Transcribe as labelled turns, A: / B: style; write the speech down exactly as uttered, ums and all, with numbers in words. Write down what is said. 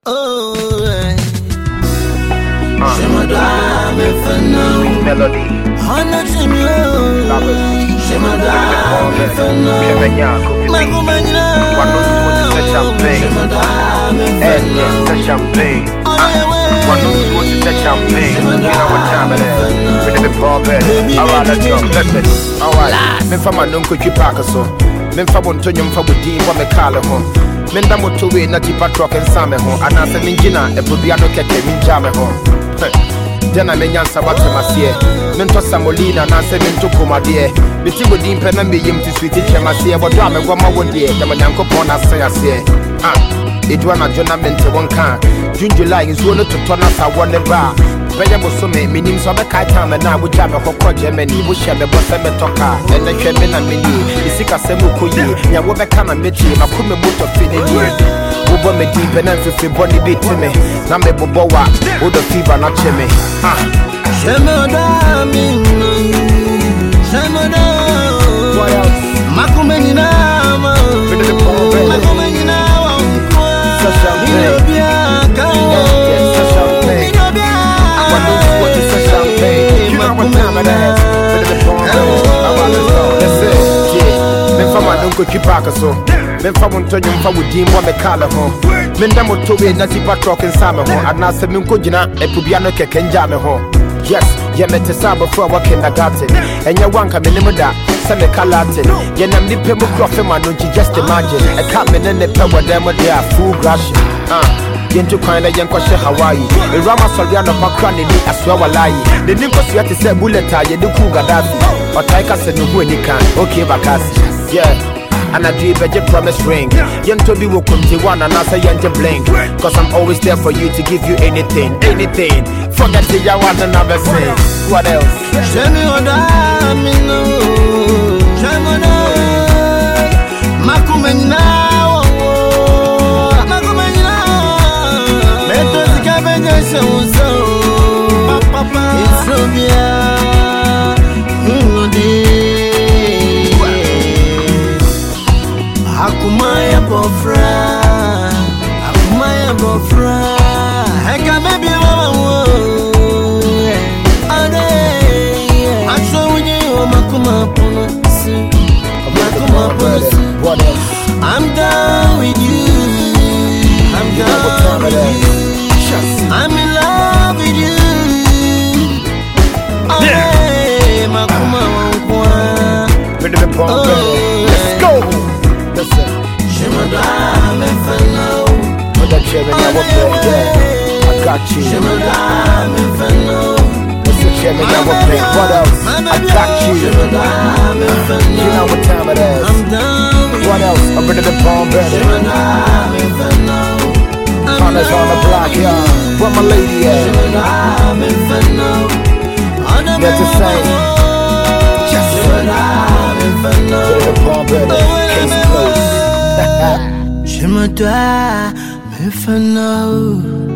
A: Oh,
B: Melody. Champagne. One knows what is that champagne. You know what time it is. With the ball bed. Alright, let's go. Listen. Alright. Men from my uncle Chipakaso. Men from Antonium for with D. What me call home. Men that want to wait, not keep a truck and salmon home. And I said, Ninjina, a Pubiano Keke, Ninjame home. Then I mean, answer what I must hear. Mento Samolina, and I said, Mento Kuma, dear. Betty would deep and be him to sweet each other. I see what drama one more dear. The man Uncle Pona say, I say, ah. It was a journament to one car. June July is one to turn us a one bar. Variable so many meanings of a kite time and now we have a hot Germany. We shall be boss and talker. And the German and mini. The sick as Semu Kuyi. Yawabaka and Mitchie. I couldn't move to finish it. Over me deep and every body beat to me. Now me boboa. With the fever not chimney. Ah.
A: Shemoda, Shemoda.
B: What else?
A: Makumenina. Makumenina.
B: So, men from Antonium for with Dean Wame Calaho. Men Damo Toby, Natty Patrock and Salmon, and now some Munkojina, and Pubiano Kekenjame home. Yes, you met a saba for what can I got it. And your one coming in that, Semi Calatin. Yen am the Pemo Crofferman, don't you just imagine? A cabin and the power demo, they are full grass. Ah. Into kind of young question Hawaii. The Rama Soriano Pakrani, I swear a lie. The Nimbus yet is a bullet, you do Kuga Daffy. But I can send you when you can. Okay, Bakasi. Yeah. And I dream a promise ring. Young Toby will come to one and I say young to blink. Cause I'm always there for you to give you anything, anything. Forget the ya want another say. What else?
A: Show me what I mean. Show me what Makumena. Akumaya bofra, akumaya bofra. Heka baby mama wo. Ade, aso wuje o makuma pono si, makuma pono si.
B: What else?
A: I'm down with you. I'm down with you. I'm in love with you.
B: Yeah.
A: Makuma wo.
B: Ready to pump it. Let's go. Listen.
A: Shemoda, me fellow.
B: Put that chair in your play, yeah. I got you.
A: Shemoda, me fellow.
B: Listen, chair in your play. What else? I got you.
A: Shemoda, me fellow.
B: You know what time it is.
A: I'm down with
B: what else? I'm ready to bomb better.
A: Shemoda, me fellow.
B: Hunters on the block, y'all. Where my lady at?
A: Shemoda, me fellow.
B: That's the same.
A: Shemoda, me fellow.
B: Ready to bomb better. Case closed.
A: Je me dois me faire